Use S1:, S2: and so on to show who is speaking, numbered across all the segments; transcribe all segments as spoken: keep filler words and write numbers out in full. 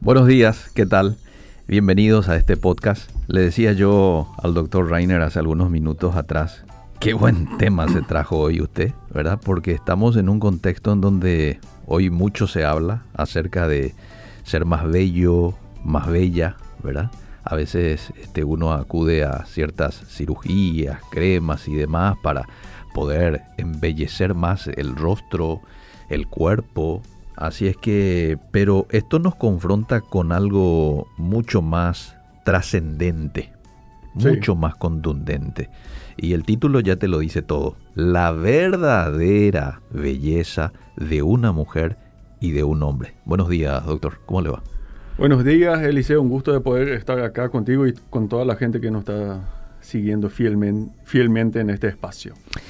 S1: Buenos días, ¿qué tal? Bienvenidos a este podcast. Le decía yo al doctor Reiner hace algunos minutos atrás, qué buen tema se trajo hoy usted, ¿verdad? Porque estamos en un contexto en donde hoy mucho se habla acerca de ser más bello, más bella, ¿verdad? A veces este, uno acude a ciertas cirugías, cremas y demás para poder embellecer más el rostro, el cuerpo. Así es que, pero esto nos confronta con algo mucho más trascendente, sí. mucho más contundente. Y el título ya te lo dice todo. La verdadera belleza de una mujer y de un hombre. Buenos días, doctor. ¿Cómo le va?
S2: Buenos días, Eliseo. Un gusto de poder estar acá contigo y con toda la gente que nos está siguiendo fielmente, fielmente en este espacio.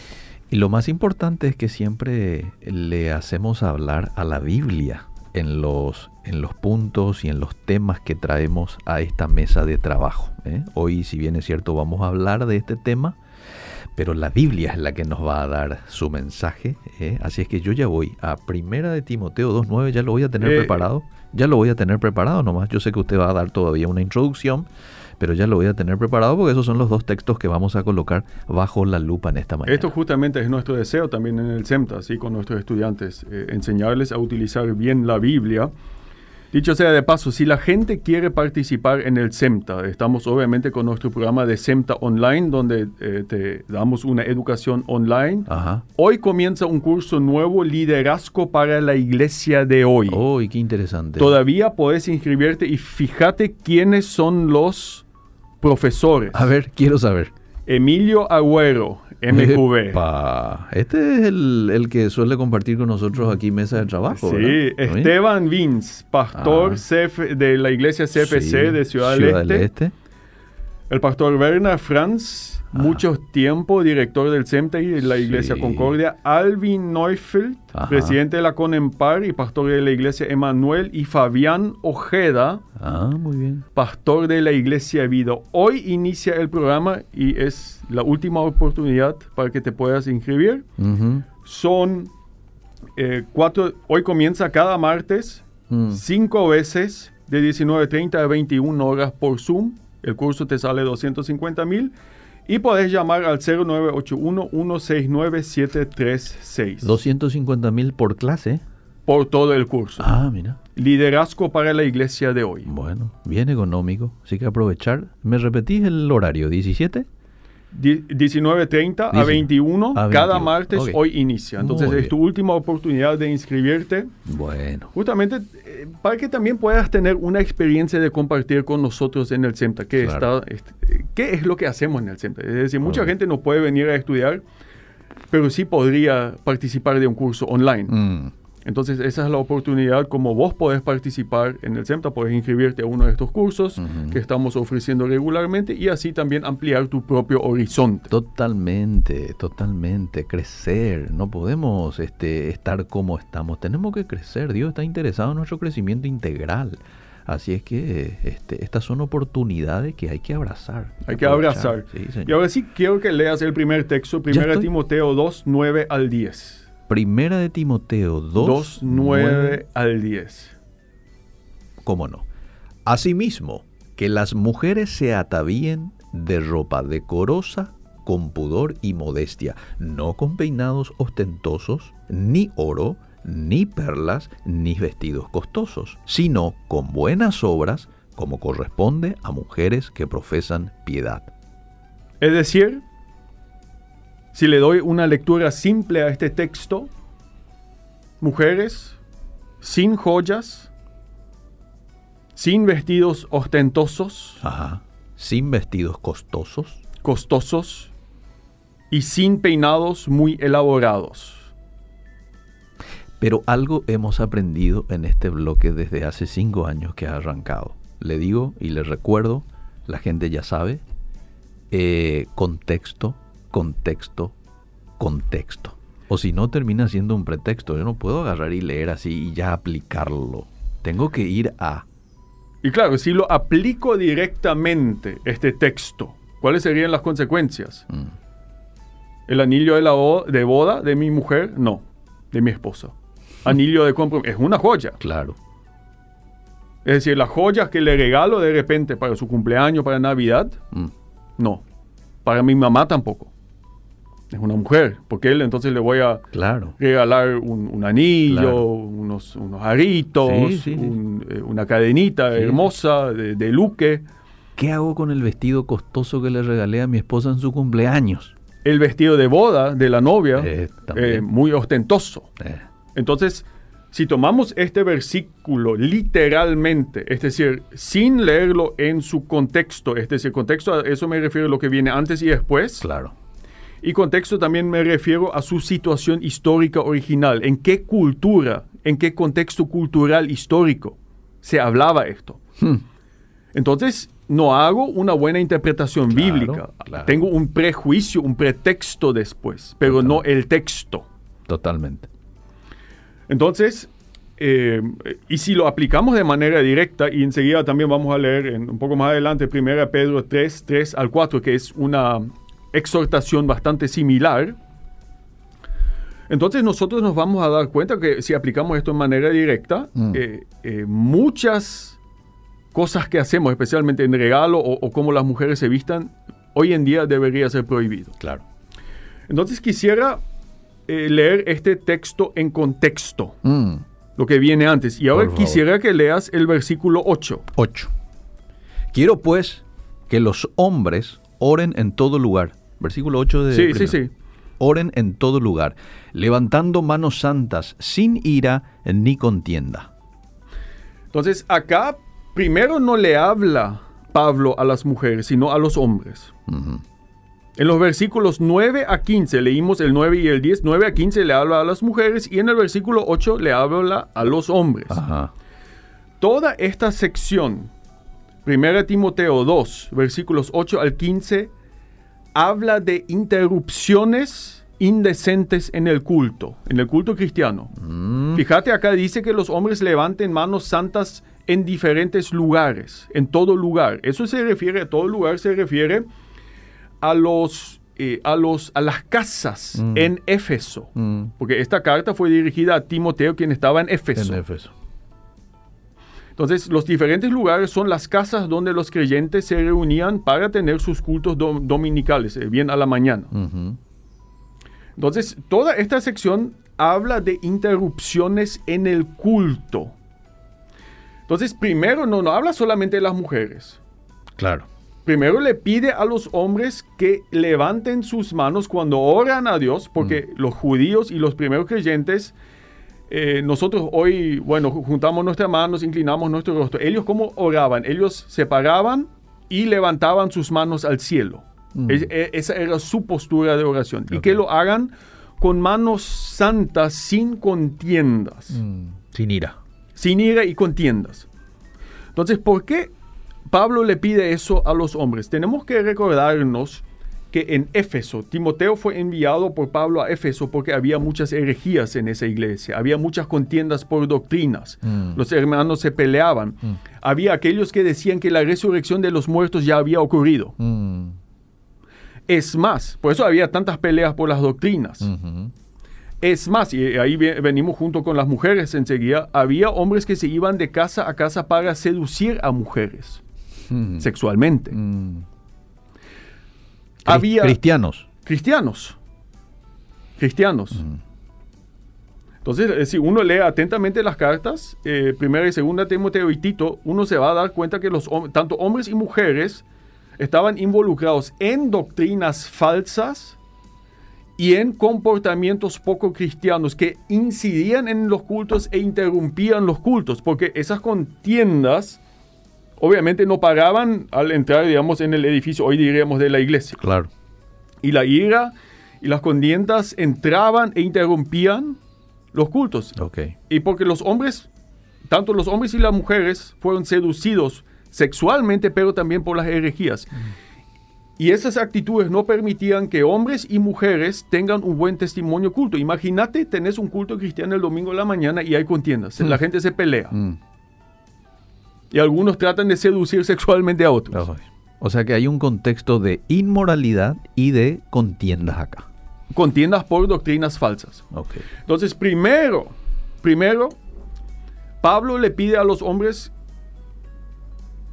S1: Y lo más importante es que siempre le hacemos hablar a la Biblia en los, en los puntos y en los temas que traemos a esta mesa de trabajo, ¿eh? Hoy, si bien es cierto, vamos a hablar de este tema, pero la Biblia es la que nos va a dar su mensaje, ¿eh? Así es que yo ya voy a Primera de Timoteo dos nueve, ya lo voy a tener eh, preparado, ya lo voy a tener preparado nomás. Yo sé que usted va a dar todavía una introducción, pero ya lo voy a tener preparado porque esos son los dos textos que vamos a colocar bajo la lupa en esta mañana.
S2: Esto justamente es nuestro deseo también en el SEMTA, ¿sí? Con nuestros estudiantes, eh, enseñarles a utilizar bien la Biblia. Dicho sea de paso, si la gente quiere participar en el SEMTA, estamos obviamente con nuestro programa de SEMTA Online, donde eh, te damos una educación online.
S1: Ajá.
S2: Hoy comienza un curso nuevo, Liderazgo para la Iglesia de hoy.
S1: ¡Oh, qué interesante!
S2: Todavía puedes inscribirte y fíjate quiénes son los profesores.
S1: A ver, quiero saber.
S2: Emilio Agüero, M Q B.
S1: Epa. Este es el, el que suele compartir con nosotros aquí mesa de trabajo,
S2: Sí,
S1: ¿verdad?
S2: Esteban Vins, pastor
S1: ah.
S2: C F, de la iglesia C F C
S1: sí,
S2: de Ciudad,
S1: Ciudad
S2: del,
S1: del
S2: este.
S1: Este.
S2: El pastor Werner Franz,
S1: ah.
S2: mucho tiempo director del SEMTA y de la iglesia
S1: sí.
S2: Concordia. Alvin Neufeld,
S1: Ajá.
S2: presidente de la CONEMPAR y pastor de la iglesia Emanuel. Y Fabián Ojeda,
S1: Ah, muy bien.
S2: pastor de la iglesia Vida. Hoy inicia el programa y es la última oportunidad para que te puedas inscribir.
S1: Uh-huh.
S2: Son eh, cuatro, hoy comienza cada martes,
S1: Mm.
S2: cinco veces de diecinueve treinta a veintiuna horas por Zoom. El curso te sale doscientos cincuenta mil y podés llamar al cero nueve ocho uno, uno seis nueve, siete tres seis.
S1: doscientos cincuenta mil por clase.
S2: Por todo el curso.
S1: Ah, mira.
S2: Liderazgo para la iglesia de hoy.
S1: Bueno, bien económico. Así que aprovechar. ¿Me repetís el horario? ¿diecisiete?
S2: diecinueve treinta a veintiuno,
S1: a
S2: cada
S1: veintiuno.
S2: martes,
S1: Okay.
S2: Hoy inicia. Entonces
S1: Muy
S2: es
S1: bien.
S2: tu última oportunidad de inscribirte.
S1: Bueno.
S2: Justamente eh, para que también puedas tener una experiencia de compartir con nosotros en el SEMTA. ¿Qué,
S1: Claro.
S2: está, este, ¿qué es lo que hacemos en el SEMTA? Es decir, mucha
S1: Correcto.
S2: gente no puede venir a estudiar, pero sí podría participar de un curso online.
S1: Mm.
S2: Entonces esa es la oportunidad, como vos podés participar en el SEMTA, podés inscribirte a uno de estos cursos
S1: Uh-huh.
S2: que estamos ofreciendo regularmente y así también ampliar tu propio horizonte.
S1: Totalmente, totalmente. Crecer. No podemos este, estar como estamos. Tenemos que crecer. Dios está interesado en nuestro crecimiento integral. Así es que este, estas son oportunidades que hay que abrazar.
S2: Hay que abrazar.
S1: Sí, señor.
S2: Y ahora sí quiero que leas el primer texto, Primera
S1: estoy.
S2: Timoteo dos, nueve al diez.
S1: Primera de Timoteo dos,
S2: dos, nueve al diez.
S1: ¿Cómo no? Asimismo, que las mujeres se atavíen de ropa decorosa, con pudor y modestia, no con peinados ostentosos, ni oro, ni perlas, ni vestidos costosos, sino con buenas obras, como corresponde a mujeres que profesan piedad.
S2: Es decir, si le doy una lectura simple a este texto, mujeres sin joyas, sin vestidos ostentosos,
S1: Ajá. Sin vestidos costosos.
S2: costosos y sin peinados muy elaborados.
S1: Pero algo hemos aprendido en este bloque desde hace cinco años que ha arrancado. Le digo y le recuerdo, la gente ya sabe, eh, contexto, contexto, contexto. O si no, termina siendo un pretexto. Yo no puedo agarrar y leer así y ya aplicarlo. Tengo que ir a...
S2: Y claro, si lo aplico directamente, este texto, ¿cuáles serían las consecuencias?
S1: Mm.
S2: ¿El anillo de, la bo- de boda de mi mujer? No, de mi esposa. Anillo de compromiso. Es una joya.
S1: Claro.
S2: Es decir, las joyas que le regalo de repente para su cumpleaños, para Navidad, mm. no. Para mi mamá tampoco. Es una mujer, porque él entonces le voy a
S1: claro.
S2: regalar un, un anillo,
S1: claro.
S2: unos, unos aritos,
S1: sí, sí,
S2: un, sí. Eh, una cadenita sí. hermosa de, de luque.
S1: ¿Qué hago con el vestido costoso que le regalé a mi esposa en su cumpleaños?
S2: El vestido de boda de la novia,
S1: eh,
S2: eh, muy ostentoso.
S1: Eh.
S2: Entonces, si tomamos este versículo literalmente, es decir, sin leerlo en su contexto, es decir, contexto, a eso me refiero a lo que viene antes y después.
S1: Claro.
S2: Y contexto también me refiero a su situación histórica original. ¿En qué cultura, en qué contexto cultural histórico se hablaba esto? Hmm. Entonces, no hago una buena interpretación
S1: claro,
S2: bíblica.
S1: Claro.
S2: Tengo un prejuicio, un pretexto después, pero Totalmente. No el texto.
S1: Totalmente.
S2: Entonces, eh, y si lo aplicamos de manera directa, y enseguida también vamos a leer en, un poco más adelante, primera Pedro tres, tres al cuatro, que es una exhortación bastante similar. Entonces nosotros nos vamos a dar cuenta que si aplicamos esto de manera directa, mm. eh, eh, muchas cosas que hacemos, especialmente en regalo o, o cómo las mujeres se vistan, hoy en día debería ser prohibido.
S1: Claro.
S2: Entonces quisiera eh, leer este texto en contexto,
S1: mm.
S2: lo que viene antes. Y ahora
S1: Por
S2: quisiera
S1: favor.
S2: que leas el versículo ocho.
S1: ocho. Quiero pues que los hombres oren en todo lugar. Versículo ocho de...
S2: Sí,
S1: primero.
S2: sí, sí.
S1: Oren en todo lugar, levantando manos santas, sin ira ni contienda.
S2: Entonces, acá primero no le habla Pablo a las mujeres, sino a los hombres. Uh-huh. En los versículos nueve a quince, leímos el nueve y el diez, nueve a quince le habla a las mujeres y en el versículo ocho le habla a los hombres.
S1: Uh-huh.
S2: Toda esta sección, primera Timoteo dos, versículos ocho al quince, habla de interrupciones indecentes en el culto, en el culto cristiano. Mm. Fíjate, acá dice que los hombres levanten manos santas en diferentes lugares, en todo lugar. Eso se refiere, a todo lugar se refiere a los, eh, a los, a las casas mm. en Éfeso. Mm. Porque esta carta fue dirigida a Timoteo, quien estaba en Éfeso.
S1: En Éfeso.
S2: Entonces, los diferentes lugares son las casas donde los creyentes se reunían para tener sus cultos do- dominicales, eh, bien a la mañana. Uh-huh. Entonces, toda esta sección habla de interrupciones en el culto. Entonces, primero, no, no habla solamente de las mujeres.
S1: Claro.
S2: Primero le pide a los hombres que levanten sus manos cuando oran a Dios, porque uh-huh. los judíos y los primeros creyentes... Eh, nosotros hoy, bueno, juntamos nuestras manos, inclinamos nuestro rostro. Ellos, ¿cómo oraban? Ellos se paraban y levantaban sus manos al cielo. Mm. Es, es, esa era su postura de oración. Okay. Y que lo hagan con manos santas, sin contiendas.
S1: Mm. Sin ira.
S2: Sin ira y contiendas. Entonces, ¿por qué Pablo le pide eso a los hombres? Tenemos que recordarnos que en Éfeso, Timoteo fue enviado por Pablo a Éfeso porque había muchas herejías en esa iglesia, había muchas contiendas por doctrinas, mm. los hermanos se peleaban, mm. había aquellos que decían que la resurrección de los muertos ya había ocurrido. Mm. Es más, por eso había tantas peleas por las doctrinas. Mm-hmm. Es más, y ahí venimos junto con las mujeres enseguida, había hombres que se iban de casa a casa para seducir a mujeres mm. sexualmente.
S1: Mm.
S2: Había
S1: cristianos.
S2: Cristianos. Cristianos. Uh-huh. Entonces, eh, si uno lee atentamente las cartas, eh, primera y segunda Timoteo y Tito, uno se va a dar cuenta que los tanto hombres y mujeres estaban involucrados en doctrinas falsas y en comportamientos poco cristianos que incidían en los cultos e interrumpían los cultos, porque esas contiendas obviamente no paraban al entrar, digamos, en el edificio, hoy diríamos, de la iglesia.
S1: Claro.
S2: Y la ira y las contiendas entraban e interrumpían los cultos.
S1: Okay.
S2: Y porque los hombres, tanto los hombres y las mujeres, fueron seducidos sexualmente, pero también por las herejías. Mm. Y esas actitudes no permitían que hombres y mujeres tengan un buen testimonio culto. Imagínate, tenés un culto cristiano el domingo en la mañana y hay contiendas. Mm. La gente se pelea. Mm. Y algunos tratan de seducir sexualmente a otros.
S1: O sea que hay un contexto de inmoralidad y de contiendas acá.
S2: Contiendas por doctrinas falsas.
S1: Okay.
S2: Entonces, primero, primero, Pablo le pide a los hombres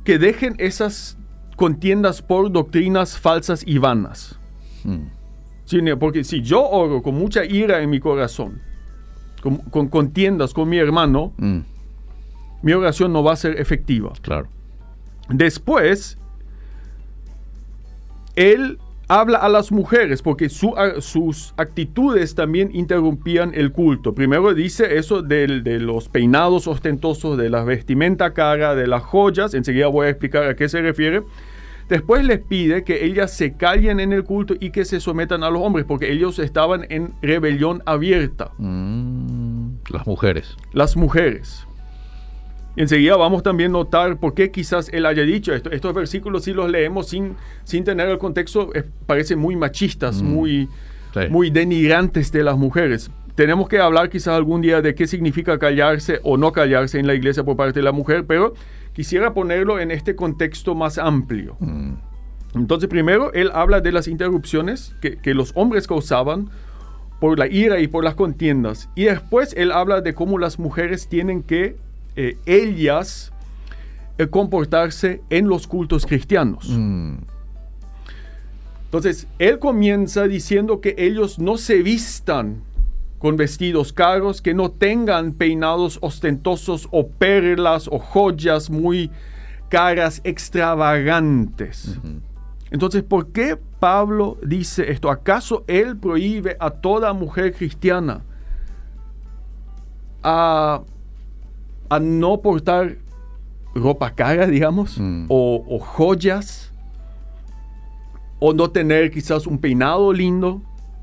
S2: que dejen esas contiendas por doctrinas falsas y vanas. Hmm. Sí, porque si yo oro con mucha ira en mi corazón, con, con contiendas con mi hermano, hmm. mi oración no va a ser efectiva.
S1: Claro.
S2: Después, él habla a las mujeres porque su, a, sus actitudes también interrumpían el culto. Primero dice eso de, de los peinados ostentosos, de la vestimenta cara, de las joyas. Enseguida voy a explicar a qué se refiere. Después les pide que ellas se callen en el culto y que se sometan a los hombres porque ellos estaban en rebelión abierta.
S1: Mm, las mujeres.
S2: Las mujeres. Enseguida vamos también a notar por qué quizás él haya dicho esto. Estos versículos, si los leemos sin, sin tener el contexto, eh, parecen muy machistas, mm. muy, sí. muy denigrantes de las mujeres. Tenemos que hablar quizás algún día de qué significa callarse o no callarse en la iglesia por parte de la mujer, pero quisiera ponerlo en este contexto más amplio. Mm. Entonces, primero, él habla de las interrupciones que, que los hombres causaban por la ira y por las contiendas. Y después él habla de cómo las mujeres tienen que Eh, ellas eh, comportarse en los cultos cristianos. Mm. Entonces, él comienza diciendo que ellos no se vistan con vestidos caros, que no tengan peinados ostentosos o perlas o joyas muy caras, extravagantes. Mm-hmm. Entonces, ¿por qué Pablo dice esto? ¿Acaso él prohíbe a toda mujer cristiana a... a no portar ropa cara, digamos, mm. o, o joyas, o no tener quizás un peinado lindo?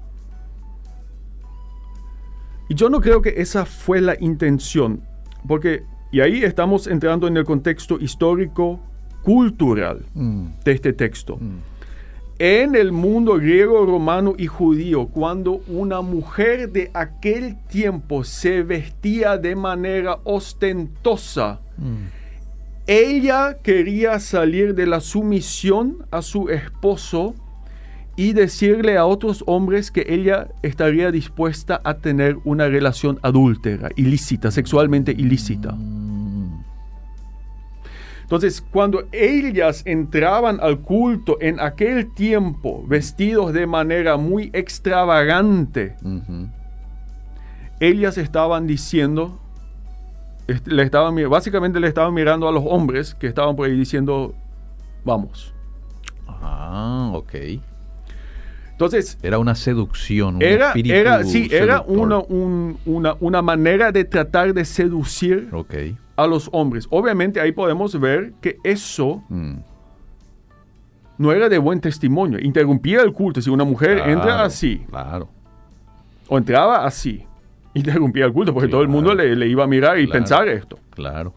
S2: Y yo no creo que esa fue la intención, porque, y ahí estamos entrando en el contexto histórico, cultural mm. de este texto. Mm. En el mundo griego, romano y judío, cuando una mujer de aquel tiempo se vestía de manera ostentosa, mm. ella quería salir de la sumisión a su esposo y decirle a otros hombres que ella estaría dispuesta a tener una relación adúltera, ilícita, sexualmente ilícita. Mm. Entonces, cuando ellas entraban al culto en aquel tiempo, vestidos de manera muy extravagante, uh-huh. ellas estaban diciendo, le estaban, básicamente le estaban mirando a los hombres que estaban por ahí diciendo, vamos.
S1: Ah, ok.
S2: Entonces,
S1: era una seducción, un
S2: era,
S1: espíritu
S2: era, sí,
S1: seductor.
S2: era una, un, una, una manera de tratar de seducir
S1: okay.
S2: a los hombres. Obviamente ahí podemos ver que eso mm. no era de buen testimonio. Interrumpía el culto. Si una mujer
S1: claro,
S2: entra así,
S1: claro.
S2: o entraba así, interrumpía el culto, porque claro. todo el mundo le, le iba a mirar y
S1: claro.
S2: pensar esto.
S1: Claro.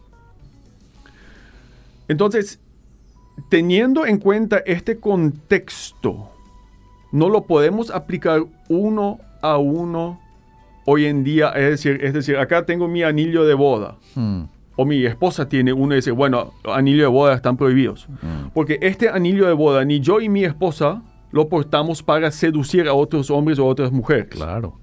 S2: Entonces, teniendo en cuenta este contexto, no lo podemos aplicar uno a uno hoy en día. Es decir, es decir acá tengo mi anillo de boda. Hmm. O mi esposa tiene uno y dice, bueno, anillos de boda están prohibidos. Hmm. Porque este anillo de boda, ni yo y mi esposa lo portamos para seducir a otros hombres o a otras mujeres.
S1: Claro.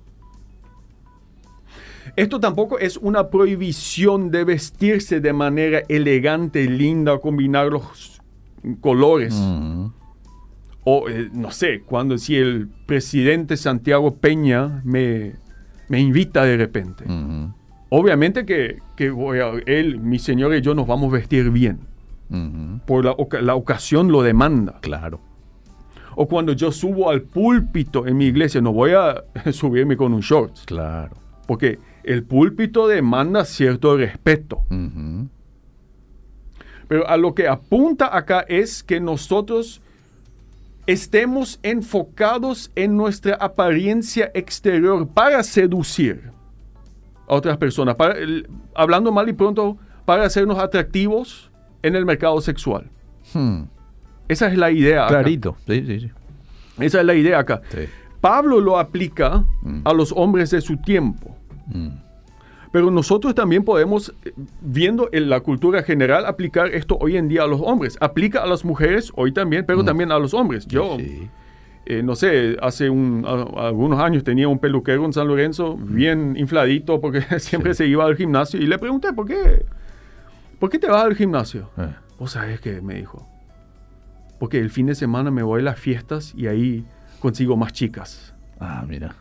S2: Esto tampoco es una prohibición de vestirse de manera elegante, linda, combinar los colores. Hmm. O, eh, no sé, cuando si el presidente Santiago Peña me, me invita de repente. Uh-huh. Obviamente que, que voy a, él, mi señora y yo nos vamos a vestir bien. Uh-huh. Por la, la ocasión lo demanda.
S1: Claro.
S2: O cuando yo subo al púlpito en mi iglesia, no voy a subirme con un short.
S1: Claro.
S2: Porque el púlpito demanda cierto respeto. Uh-huh. Pero a lo que apunta acá es que nosotros estemos enfocados en nuestra apariencia exterior para seducir a otras personas, para, hablando mal y pronto, para hacernos atractivos en el mercado sexual. Hmm. Esa es la idea acá.
S1: Clarito, sí, sí, sí.
S2: Esa es la idea acá. Sí. Pablo lo aplica mm. a los hombres de su tiempo. Mm. Pero nosotros también podemos, viendo en la cultura general, aplicar esto hoy en día a los hombres. Aplica a las mujeres hoy también, pero mm. también a los hombres. Yo, sí. eh, no sé, hace un, a, algunos años tenía un peluquero en San Lorenzo, mm. bien infladito, porque siempre sí. se iba al gimnasio. Y le pregunté, ¿por qué? ¿Por qué te vas al gimnasio? Eh. vos sabés que me dijo, porque el fin de semana me voy a las fiestas y ahí consigo más chicas.
S1: Ah, mira.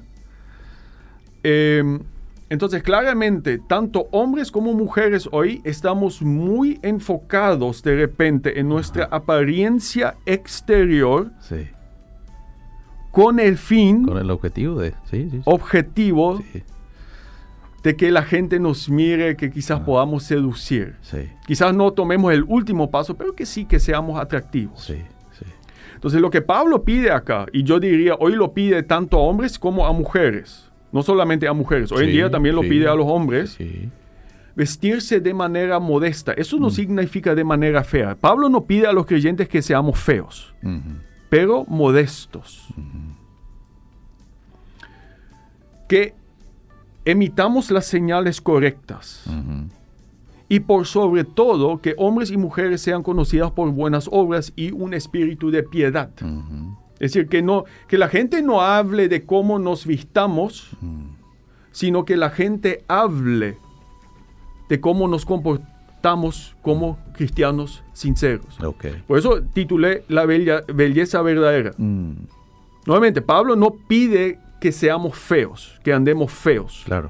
S2: eh, entonces, claramente, tanto hombres como mujeres hoy estamos muy enfocados de repente en nuestra Ajá. apariencia exterior.
S1: Sí.
S2: Con el fin,
S1: con el objetivo de, sí, sí, sí.
S2: objetivo
S1: sí.
S2: de que la gente nos mire, que quizás ah. podamos seducir.
S1: Sí.
S2: Quizás no tomemos el último paso, pero que sí que seamos atractivos.
S1: Sí, sí.
S2: Entonces lo que Pablo pide acá, y yo diría hoy lo pide tanto a hombres como a mujeres, no solamente a mujeres, hoy sí, en día también lo sí. pide a los hombres, sí. vestirse de manera modesta. Eso no mm. significa de manera fea. Pablo no pide a los creyentes que seamos feos. Uh-huh. Pero modestos. Uh-huh. Que emitamos las señales correctas. Uh-huh. Y por sobre todo, que hombres y mujeres sean conocidas por buenas obras y un espíritu de piedad. Uh-huh. Es decir, que, no, que la gente no hable de cómo nos vistamos, uh-huh. sino que la gente hable de cómo nos comportamos. Estamos como cristianos sinceros.
S1: Okay.
S2: Por eso titulé La bella, belleza verdadera.
S1: Mm.
S2: Nuevamente, Pablo no pide que seamos feos, que andemos feos.
S1: Claro.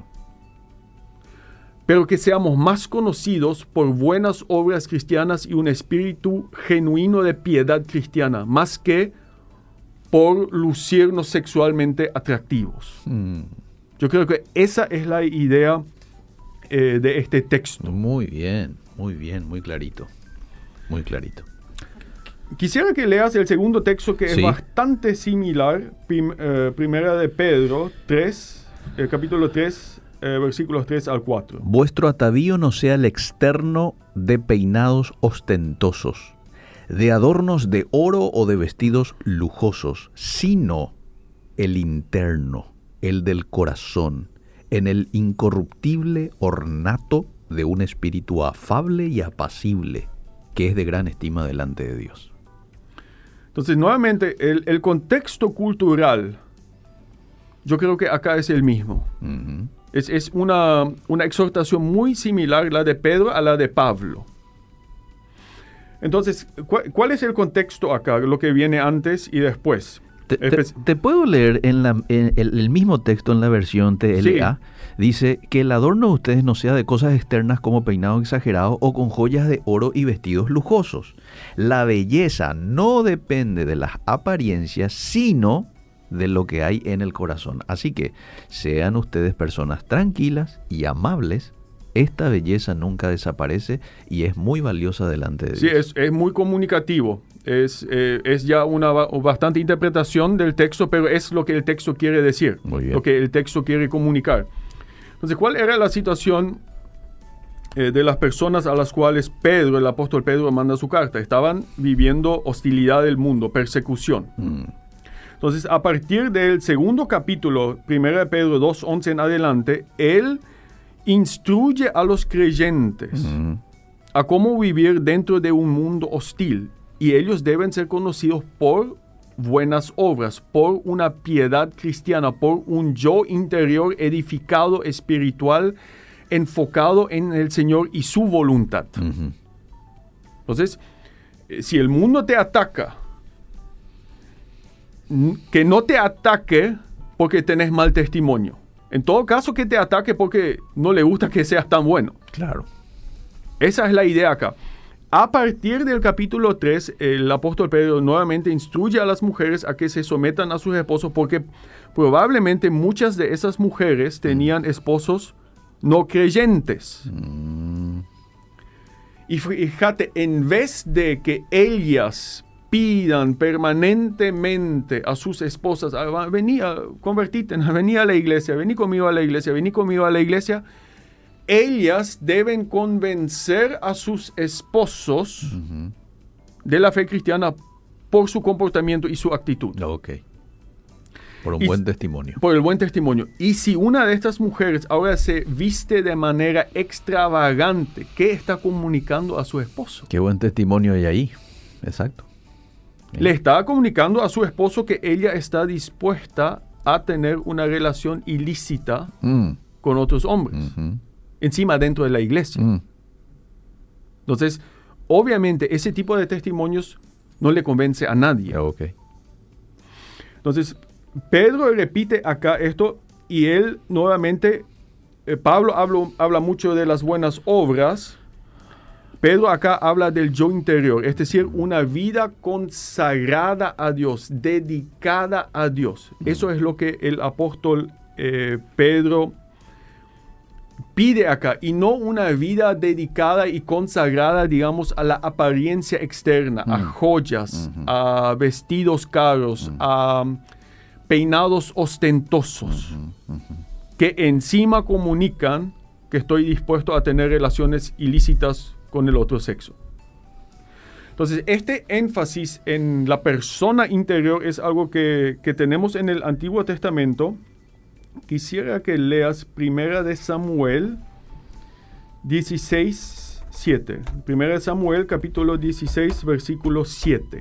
S2: Pero que seamos más conocidos por buenas obras cristianas y un espíritu genuino de piedad cristiana, más que por lucirnos sexualmente atractivos.
S1: Mm.
S2: Yo creo que esa es la idea Eh, de este texto.
S1: Muy bien, muy bien, muy clarito, muy clarito.
S2: Quisiera que leas el segundo texto que
S1: sí.
S2: es bastante similar, prim, eh, primera de Pedro tres, el capítulo tres, eh, versículos tres al cuatro.
S1: Vuestro atavío no sea el externo de peinados ostentosos, de adornos de oro o de vestidos lujosos, sino el interno, el del corazón, en el incorruptible ornato de un espíritu afable y apacible, que es de gran estima delante de Dios.
S2: Entonces, nuevamente, el, el contexto cultural, yo creo que acá es el mismo. Uh-huh. Es, es una, una exhortación muy similar la de Pedro a la de Pablo. Entonces, ¿cuál, cuál es el contexto acá? Lo que viene antes y después.
S1: Te, te, te puedo leer en, la, en el, el mismo texto en la versión T L A. Sí. Dice que el adorno de ustedes no sea de cosas externas como peinados exagerados o con joyas de oro y vestidos lujosos. La belleza no depende de las apariencias, sino de lo que hay en el corazón. Así que sean ustedes personas tranquilas y amables. Esta belleza nunca desaparece y es muy valiosa delante de Dios.
S2: Sí, es, es muy comunicativo. Es, eh, es ya una bastante interpretación del texto, pero es lo que el texto quiere decir,
S1: muy bien.
S2: Lo que el texto quiere comunicar. Entonces, ¿cuál era la situación eh, de las personas a las cuales Pedro, el apóstol Pedro, manda su carta? Estaban viviendo hostilidad del mundo, persecución. Mm. Entonces, a partir del segundo capítulo, primera de Pedro dos once en adelante, él instruye a los creyentes mm. a cómo vivir dentro de un mundo hostil. Y ellos deben ser conocidos por buenas obras, por una piedad cristiana, por un yo interior edificado, espiritual, enfocado en el Señor y su voluntad. Uh-huh. Entonces, si el mundo te ataca, que no te ataque porque tenés mal testimonio. En todo caso, que te ataque porque no le gusta que seas tan bueno.
S1: Claro.
S2: Esa es la idea acá. A partir del capítulo tres, el apóstol Pedro nuevamente instruye a las mujeres a que se sometan a sus esposos porque probablemente muchas de esas mujeres tenían esposos no creyentes. Mm. Y fíjate, en vez de que ellas pidan permanentemente a sus esposas, vení a convertirte, vení a la iglesia, vení conmigo a la iglesia, vení conmigo a la iglesia, ellas deben convencer a sus esposos uh-huh. de la fe cristiana por su comportamiento y su actitud.
S1: Ok. Por un
S2: y,
S1: buen testimonio.
S2: Por el buen testimonio. Y si una de estas mujeres ahora se viste de manera extravagante, ¿qué está comunicando a su esposo?
S1: Qué buen testimonio hay ahí. Exacto. Bien.
S2: Le está comunicando a su esposo que ella está dispuesta a tener una relación ilícita mm. con otros hombres. Uh-huh. Encima dentro de la iglesia. Mm. Entonces, obviamente ese tipo de testimonios no le convence a nadie.
S1: Okay.
S2: Entonces, Pedro repite acá esto y él nuevamente, eh, Pablo habla, habla mucho de las buenas obras. Pedro acá habla del yo interior, es decir, una vida consagrada a Dios, dedicada a Dios. Eso es lo que el apóstol eh, Pedro pide acá, y no una vida dedicada y consagrada, digamos, a la apariencia externa, mm. a joyas, uh-huh. a vestidos caros, uh-huh. a peinados ostentosos, uh-huh. Uh-huh. que encima comunican que estoy dispuesto a tener relaciones ilícitas con el otro sexo. Entonces, este énfasis en la persona interior es algo que, que tenemos en el Antiguo Testamento. Quisiera que leas Primera de Samuel dieciséis, siete. Primera de Samuel, capítulo dieciséis, versículo siete.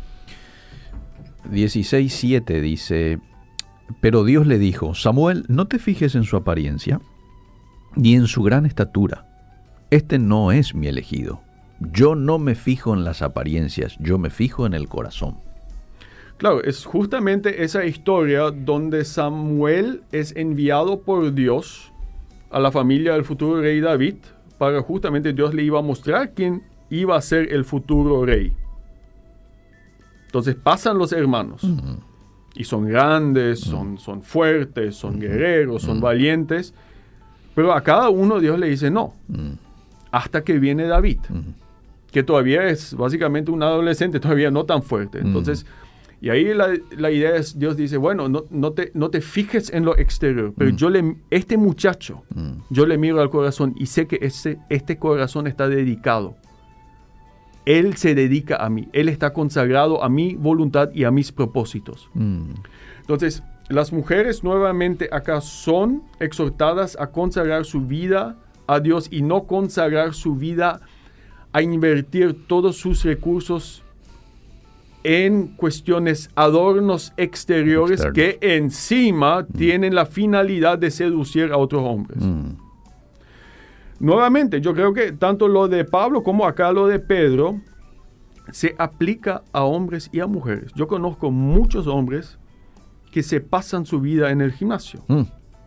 S1: dieciséis, siete dice: pero Dios le dijo, Samuel, no te fijes en su apariencia, ni en su gran estatura. Este no es mi elegido. Yo no me fijo en las apariencias, yo me fijo en el corazón.
S2: Claro, es justamente esa historia donde Samuel es enviado por Dios a la familia del futuro rey David, para justamente Dios le iba a mostrar quién iba a ser el futuro rey. Entonces pasan los hermanos, uh-huh. y son grandes, uh-huh. son, son fuertes, son uh-huh. guerreros, son uh-huh. valientes, pero a cada uno Dios le dice no, uh-huh. hasta que viene David, uh-huh. que todavía es básicamente un adolescente, todavía no tan fuerte. Entonces, uh-huh. y ahí la, la idea es, Dios dice, bueno, no, no, te, no te fijes en lo exterior, pero mm. yo le, este muchacho, mm. yo le miro al corazón y sé que ese, este corazón está dedicado. Él se dedica a mí, él está consagrado a mi voluntad y a mis propósitos. Mm. Entonces, las mujeres nuevamente acá son exhortadas a consagrar su vida a Dios y no consagrar su vida a invertir todos sus recursos en cuestiones, adornos exteriores Externo. que encima mm. tienen la finalidad de seducir a otros hombres. Mm. Nuevamente, yo creo que tanto lo de Pablo como acá lo de Pedro se aplica a hombres y a mujeres. Yo conozco muchos hombres que se pasan su vida en el gimnasio. Mm.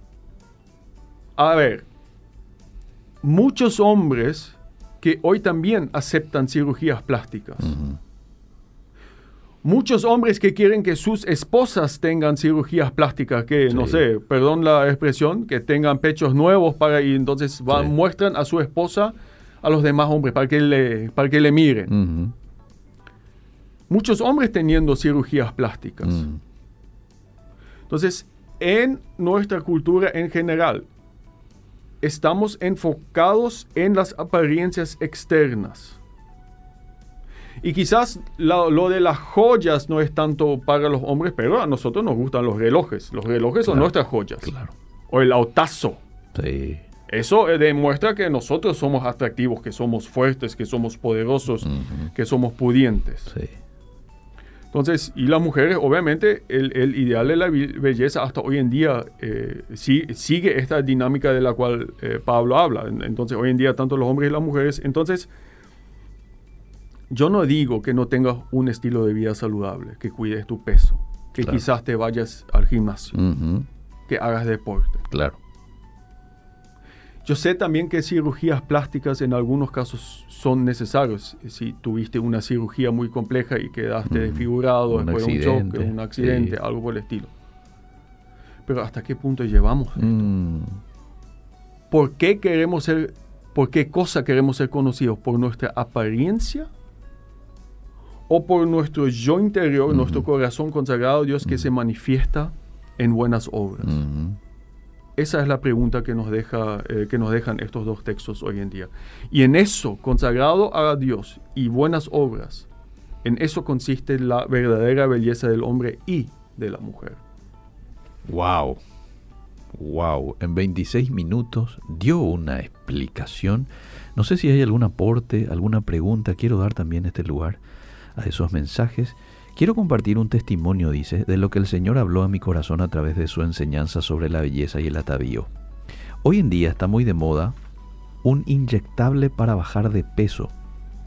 S2: A ver, muchos hombres que hoy también aceptan cirugías plásticas. Mm-hmm. Muchos hombres que quieren que sus esposas tengan cirugías plásticas, que, sí. no sé, perdón la expresión, que tengan pechos nuevos para y entonces van, sí. muestran a su esposa a los demás hombres para que le, para que le miren. Uh-huh. Muchos hombres teniendo cirugías plásticas. Uh-huh. Entonces, en nuestra cultura en general, estamos enfocados en las apariencias externas. Y quizás lo, lo de las joyas no es tanto para los hombres, pero a nosotros nos gustan los relojes. Los relojes claro, son nuestras joyas. Claro. O el autazo.
S1: Sí.
S2: Eso eh, demuestra que nosotros somos atractivos, que somos fuertes, que somos poderosos, uh-huh. que somos pudientes. Sí. Entonces, y las mujeres, obviamente, el, el ideal de la belleza hasta hoy en día eh, sí, sigue esta dinámica de la cual eh, Pablo habla. Entonces, hoy en día, tanto los hombres y las mujeres. Entonces, yo no digo que no tengas un estilo de vida saludable, que cuides tu peso, que claro. quizás te vayas al gimnasio, uh-huh. que hagas deporte.
S1: Claro.
S2: Yo sé también que cirugías plásticas en algunos casos son necesarias. Si tuviste una cirugía muy compleja y quedaste uh-huh. desfigurado un después de un choque, un accidente, sí. algo por el estilo. Pero ¿hasta qué punto llevamos esto? Mm. ¿Por qué queremos ser, por qué cosa queremos ser conocidos? ¿Por nuestra apariencia? ¿O por nuestro yo interior, uh-huh. nuestro corazón consagrado a Dios que uh-huh. se manifiesta en buenas obras? Uh-huh. Esa es la pregunta que nos, deja, eh, que nos dejan estos dos textos hoy en día. Y en eso, consagrado a Dios y buenas obras, en eso consiste la verdadera belleza del hombre y de la mujer.
S1: ¡Wow! ¡Wow! En veintiséis minutos dio una explicación. No sé si hay algún aporte, alguna pregunta. Quiero dar también este lugar a esos mensajes. Quiero compartir un testimonio, dice, de lo que el Señor habló a mi corazón a través de su enseñanza sobre la belleza y el atavío. Hoy en día está muy de moda un inyectable para bajar de peso.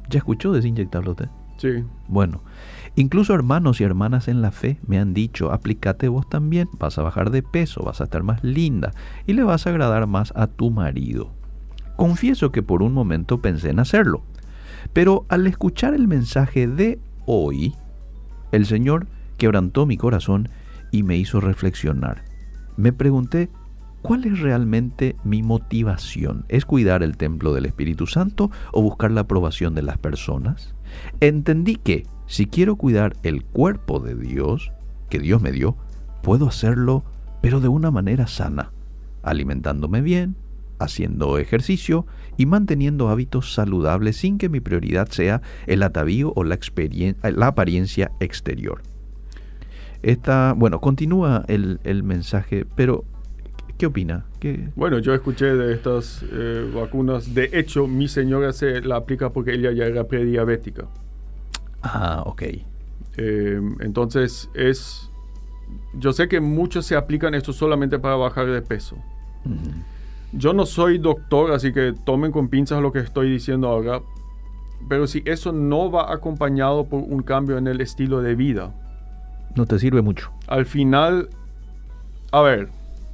S1: ¿Ya escuchó desinyectable usted?
S2: Sí.
S1: Bueno, incluso hermanos y hermanas en la fe me han dicho, aplícate vos también, vas a bajar de peso, vas a estar más linda y le vas a agradar más a tu marido. Confieso que por un momento pensé en hacerlo, pero al escuchar el mensaje de hoy, el Señor quebrantó mi corazón y me hizo reflexionar. Me pregunté, ¿cuál es realmente mi motivación? ¿Es cuidar el templo del Espíritu Santo o buscar la aprobación de las personas? Entendí que si quiero cuidar el cuerpo de Dios, que Dios me dio, puedo hacerlo, pero de una manera sana, alimentándome bien, haciendo ejercicio y manteniendo hábitos saludables sin que mi prioridad sea el atavío o la, experien- la apariencia exterior. Esta, bueno, continúa el, el mensaje, pero ¿qué opina? ¿Qué?
S2: Bueno, yo escuché de estas eh, vacunas. De hecho, mi señora se la aplica porque ella ya era prediabética.
S1: Ah, ok.
S2: Eh, entonces, es... Yo sé que muchos se aplican esto solamente para bajar de peso.
S1: Uh-huh.
S2: Yo no soy doctor, así que tomen con pinzas lo que estoy diciendo ahora. Pero si eso no va acompañado por un cambio en el estilo de vida,
S1: no te sirve mucho.
S2: Al final, a ver,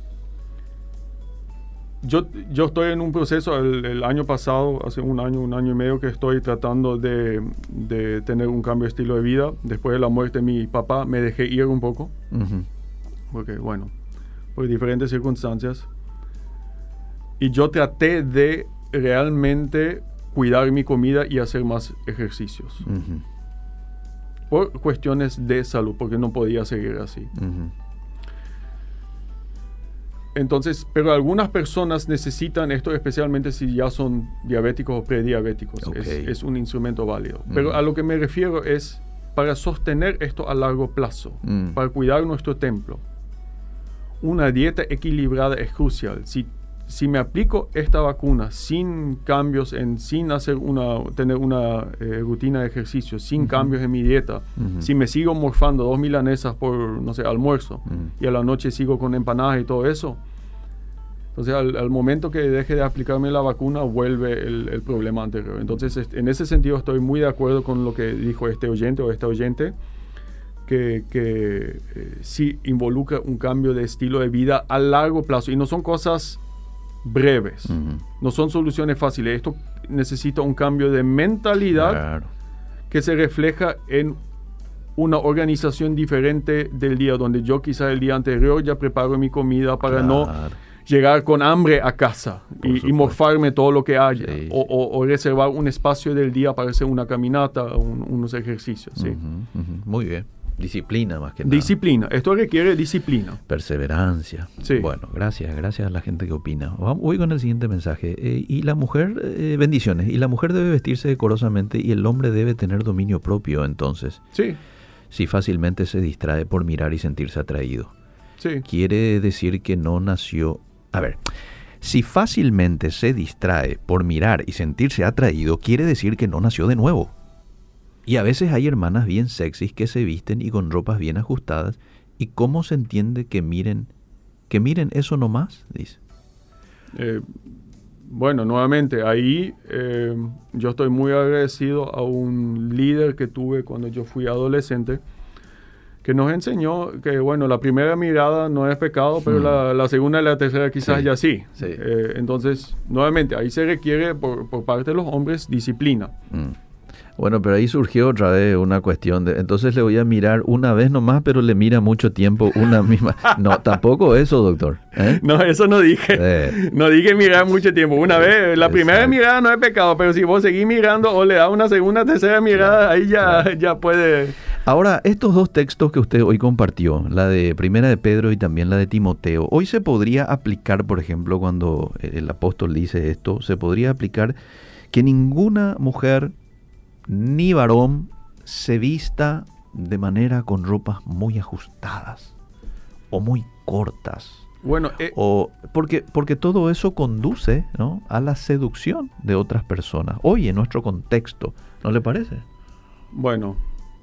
S2: yo, yo estoy en un proceso, el, el año pasado, hace un año, un año y medio que estoy tratando de, de tener un cambio de estilo de vida. Después de la muerte de mi papá me dejé ir un poco,
S1: Uh-huh.
S2: porque bueno, por diferentes circunstancias. Y yo traté de realmente cuidar mi comida y hacer más ejercicios.
S1: Uh-huh.
S2: Por cuestiones de salud, porque no podía seguir así.
S1: Uh-huh.
S2: Entonces, pero algunas personas necesitan esto, especialmente si ya son diabéticos o prediabéticos.
S1: Okay.
S2: Es, es un instrumento válido.
S1: Uh-huh.
S2: Pero a lo que me refiero es para sostener esto a largo plazo,
S1: uh-huh.
S2: para cuidar nuestro templo. Una dieta equilibrada es crucial. Si Si me aplico esta vacuna sin cambios, en, sin hacer una, tener una eh, rutina de ejercicio, sin uh-huh. cambios en mi dieta,
S1: uh-huh.
S2: si me sigo morfando dos milanesas por, no sé, almuerzo,
S1: uh-huh.
S2: y a la noche sigo con empanadas y todo eso, entonces al, al momento que deje de aplicarme la vacuna, vuelve el, el problema anterior. Entonces, en ese sentido estoy muy de acuerdo con lo que dijo este oyente o esta oyente, que, que eh, sí involucra un cambio de estilo de vida a largo plazo, y no son cosas breves,
S1: uh-huh.
S2: no son soluciones fáciles. Esto necesita un cambio de mentalidad,
S1: claro,
S2: que se refleja en una organización diferente del día, donde yo quizás el día anterior ya preparo mi comida para
S1: claro.
S2: no llegar con hambre a casa y, y morfarme todo lo que haya,
S1: sí,
S2: o,
S1: sí.
S2: O, o reservar un espacio del día para hacer una caminata, un, unos ejercicios. ¿Sí?
S1: Uh-huh, uh-huh. Muy bien. Disciplina más que nada.
S2: Disciplina. Esto requiere disciplina.
S1: Perseverancia.
S2: Sí.
S1: Bueno, gracias. Gracias a la gente que opina. Vamos, voy con el siguiente mensaje. Eh, y la mujer, eh, bendiciones. Y la mujer debe vestirse decorosamente y el hombre debe tener dominio propio, entonces.
S2: Sí.
S1: Si fácilmente se distrae por mirar y sentirse atraído.
S2: Sí.
S1: Quiere decir que no nació... A ver, si fácilmente se distrae por mirar y sentirse atraído, quiere decir que no nació de nuevo. Y a veces hay hermanas bien sexys que se visten y con ropas bien ajustadas. ¿Y cómo se entiende que miren, que miren eso nomás? Dice.
S2: Eh, bueno, nuevamente, ahí eh, yo estoy muy agradecido a un líder que tuve cuando yo fui adolescente, que nos enseñó que, bueno, la primera mirada no es pecado, pero mm. la, la segunda y la tercera quizás sí, ya sí.
S1: sí.
S2: Eh, entonces, nuevamente, ahí se requiere por, por parte de los hombres disciplina.
S1: Mm. Bueno, pero ahí surgió otra vez una cuestión de, entonces le voy a mirar una vez nomás, pero le mira mucho tiempo una misma. No, tampoco eso, doctor. ¿Eh?
S2: No, eso no dije. Eh. No dije mirar mucho tiempo. Una vez, la Exacto. primera mirada no es pecado, pero si vos seguís mirando o le das una segunda, tercera mirada, claro, ahí ya, claro. ya puede...
S1: Ahora, estos dos textos que usted hoy compartió, la de Primera de Pedro y también la de Timoteo, hoy se podría aplicar, por ejemplo, cuando el apóstol dice esto, se podría aplicar que ninguna mujer ni varón se vista de manera con ropas muy ajustadas o muy cortas.
S2: Bueno, eh,
S1: o porque, porque todo eso conduce, ¿no?, a la seducción de otras personas. Hoy en nuestro contexto, ¿no le parece?
S2: Bueno,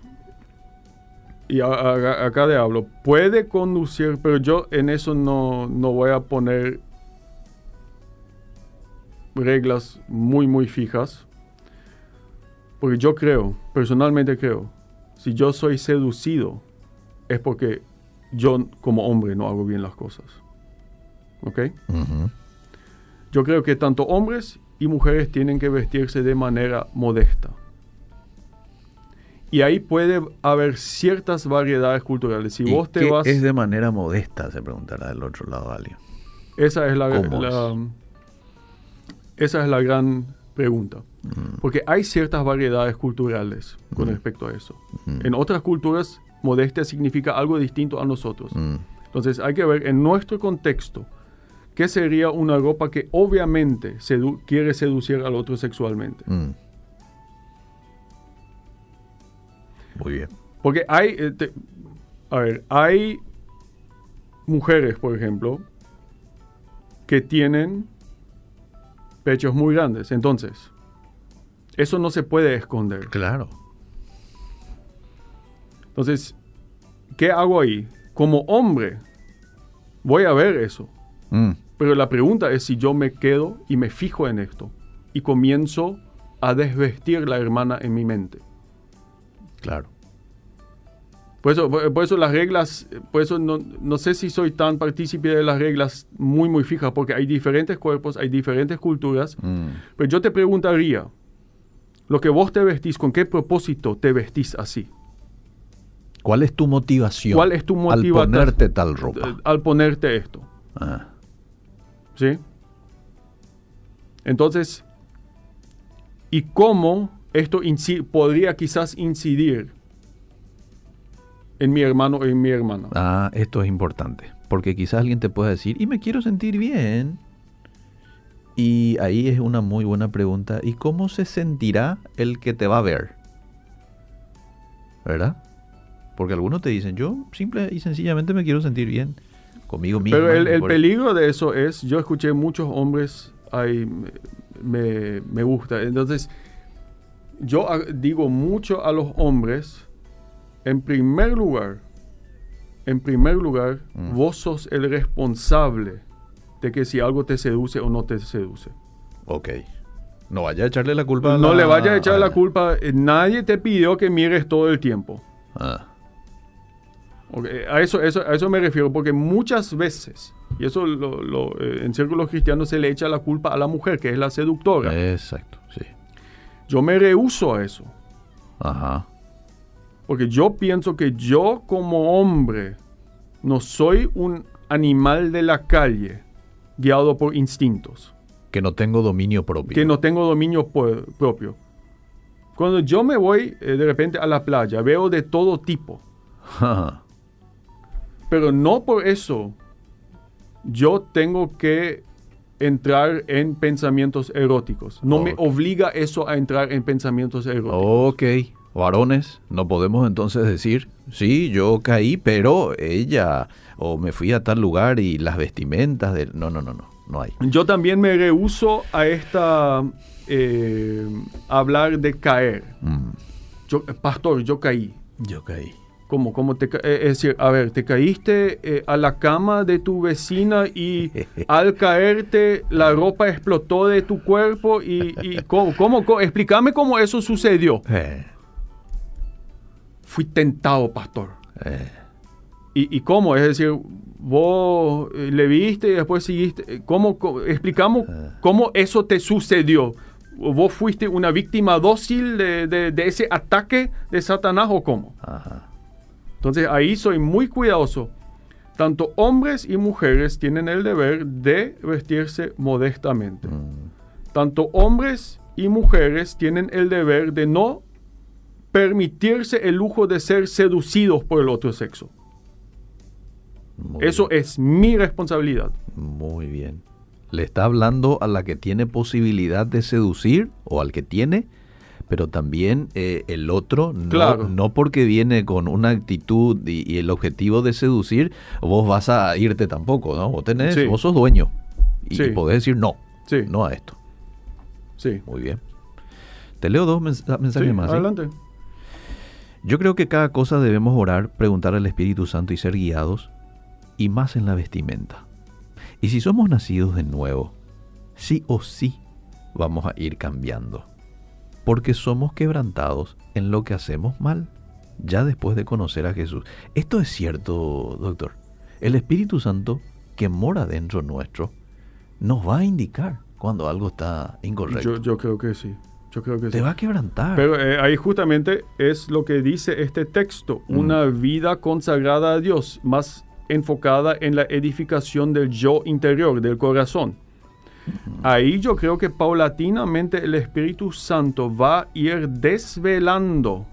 S2: y a, a, acá le hablo, puede conducir, pero yo en eso no, no voy a poner reglas muy, muy fijas. Porque yo creo, personalmente creo, si yo soy seducido, es porque yo como hombre no hago bien las cosas. ¿Ok?
S1: Ujú.
S2: Yo creo que tanto hombres y mujeres tienen que vestirse de manera modesta. Y ahí puede haber ciertas variedades culturales. Si
S1: ¿Y
S2: vos te
S1: qué
S2: vas...
S1: es de manera modesta? Se preguntará del otro lado alguien.
S2: Esa es la,
S1: ¿Cómo
S2: la-
S1: es?
S2: esa es la gran pregunta.
S1: Mm,
S2: Porque hay ciertas variedades culturales con
S1: Mm.
S2: respecto a eso.
S1: mm,
S2: En otras culturas, modestia significa algo distinto a nosotros.
S1: mm.
S2: Entonces hay que ver en nuestro contexto qué sería una ropa que obviamente sedu- quiere seducir al otro sexualmente.
S1: Mm. Muy bien.
S2: Porque hay, eh, te- a ver, hay mujeres, por ejemplo, que tienen pechos muy grandes. Entonces, eso no se puede esconder.
S1: Claro.
S2: Entonces, ¿qué hago ahí? Como hombre, voy a ver eso.
S1: Mm.
S2: Pero la pregunta es si yo me quedo y me fijo en esto y comienzo a desvestir la hermana en mi mente.
S1: Claro.
S2: Por eso, por, por eso las reglas, por eso no, no sé si soy tan partícipe de las reglas muy, muy fijas, porque hay diferentes cuerpos, hay diferentes culturas.
S1: Mm.
S2: Pero yo te preguntaría, lo que vos te vestís, ¿con qué propósito te vestís así?
S1: ¿Cuál es tu motivación?
S2: ¿Cuál es tu motivación
S1: al ponerte tal ropa?
S2: al ponerte esto?
S1: Ah.
S2: ¿Sí? Entonces, ¿y cómo esto inci- podría quizás incidir en mi hermano o en mi hermana?
S1: Ah, esto es importante, porque quizás alguien te pueda decir, y me quiero sentir bien. Y ahí es una muy buena pregunta. ¿Y cómo se sentirá el que te va a ver? ¿Verdad? Porque algunos te dicen, yo simple y sencillamente me quiero sentir bien conmigo mismo.
S2: Pero el, el
S1: Por-
S2: peligro de eso es, yo escuché muchos hombres, ay, me, me- me gusta. Entonces, yo a- digo mucho a los hombres, en primer lugar, en primer lugar,
S1: Mm.
S2: vos sos el responsable de que si algo te seduce o no te seduce.
S1: Ok. No vaya a echarle la culpa a
S2: No
S1: la-
S2: le vayas a echar
S1: a
S2: la culpa, eh, nadie te pidió que mires todo el tiempo.
S1: Ah,
S2: Ok, A eso, eso, a eso me refiero, porque muchas veces, y eso lo- lo, eh, en círculos cristianos se le echa la culpa a la mujer, que es la seductora.
S1: exacto, sí.
S2: Yo me rehúso a eso,
S1: Ajá.
S2: porque yo pienso que yo como hombre no soy un animal de la calle guiado por instintos,
S1: Que no tengo dominio propio.
S2: que no tengo dominio pu- propio. Cuando yo me voy eh, de repente a la playa, veo de todo tipo.
S1: Ajá.
S2: Pero no por eso yo tengo que entrar en pensamientos eróticos. No me
S1: Ok.
S2: obliga eso a entrar en pensamientos eróticos.
S1: Ok, varones, no podemos entonces decir, sí, yo caí, pero ella, o me fui a tal lugar y las vestimentas de... No, no, no, no, no hay.
S2: Yo también me rehúso a esta... eh, hablar de caer.
S1: Mm,
S2: Yo, pastor, yo caí.
S1: yo caí.
S2: ¿Cómo? ¿Cómo te ca- eh, es decir, a ver, te caíste eh, a la cama de tu vecina y al caerte la ropa explotó de tu cuerpo y, y ¿cómo, cómo, cómo? Explícame cómo eso sucedió.
S1: Eh,
S2: Fui tentado, pastor.
S1: eh,
S2: ¿Y, y cómo? Es decir, vos eh, le viste y después seguiste. Eh, ¿Cómo, cómo? Explicamos
S1: Eh.
S2: cómo eso te sucedió. ¿Vos fuiste una víctima dócil de, de- de ese ataque de Satanás o cómo?
S1: ajá.
S2: Entonces ahí soy muy cuidadoso. Tanto hombres y mujeres tienen el deber de vestirse modestamente.
S1: Mm,
S2: Tanto hombres y mujeres tienen el deber de no permitirse el lujo de ser seducidos por el otro sexo.
S1: muy
S2: Eso
S1: bien,
S2: es mi responsabilidad.
S1: muy bien. Le está hablando a la que tiene posibilidad de seducir o al que tiene, pero también eh, el otro, no,
S2: Claro.
S1: no porque viene con una actitud y, y el objetivo de seducir, vos vas a irte tampoco, ¿no? Vos tenés,
S2: Sí.
S1: vos sos dueño y,
S2: Sí.
S1: y podés decir no,
S2: Sí,
S1: no a esto.
S2: sí.
S1: Muy bien. Te leo dos mens- mensajes
S2: Sí,
S1: más. ¿sí?
S2: adelante.
S1: Yo creo que cada cosa debemos orar, preguntar al Espíritu Santo y ser guiados, y más en la vestimenta. Y si somos nacidos de nuevo, sí o sí vamos a ir cambiando. porque somos quebrantados en lo que hacemos mal, ya después de conocer a Jesús. Esto es cierto, doctor. El Espíritu Santo que mora dentro nuestro nos va a indicar cuando algo está incorrecto.
S2: Yo, yo creo que sí. Yo creo que
S1: Te
S2: sí.
S1: va a quebrantar.
S2: Pero eh, ahí justamente es lo que dice este texto. Mm. Una vida consagrada a Dios, más enfocada en la edificación del yo interior, del corazón. Mm. Ahí yo creo que paulatinamente el Espíritu Santo va a ir desvelando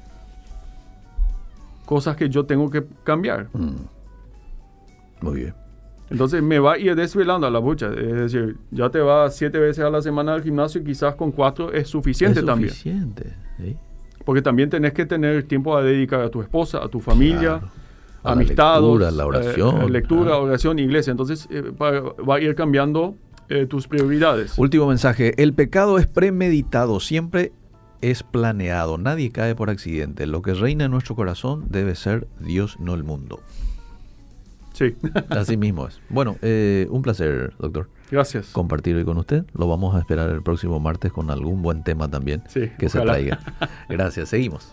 S2: cosas que yo tengo que cambiar.
S1: Mm. Muy bien.
S2: Entonces me va a ir desvelando a la bucha. Es decir, ya te vas siete veces a la semana al gimnasio y quizás con cuatro es suficiente,
S1: es
S2: también.
S1: Suficiente, ¿sí?
S2: Porque también tenés que tener tiempo a dedicar a tu esposa, a tu familia,
S1: claro. a
S2: amistados,
S1: la lectura, la oración.
S2: Eh, lectura,
S1: ah.
S2: oración, iglesia. Entonces eh, va, va a ir cambiando eh, tus prioridades.
S1: Último mensaje. El pecado es premeditado, siempre es planeado. Nadie cae por accidente. Lo que reina en nuestro corazón debe ser Dios, no el mundo.
S2: Sí.
S1: Así mismo es. Bueno, eh, un placer, doctor.
S2: Gracias.
S1: Compartir hoy con usted. Lo vamos a esperar el próximo martes con algún buen tema también
S2: sí,
S1: que
S2: ojalá.
S1: se traiga. Gracias. Seguimos.